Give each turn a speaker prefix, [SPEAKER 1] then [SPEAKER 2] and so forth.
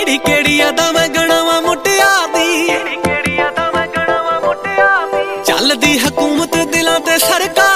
[SPEAKER 1] ਕਿਹੜੀ ਅਦਾ ਮੈਂ ਗਣਾਵਾਂ ਮੁਟਿਆਰ ਦੀ, ਚੱਲਦੀ ਹਕੂਮਤ ਦਿਲਾਂ ਤੇ ਸਰਕਾਰ।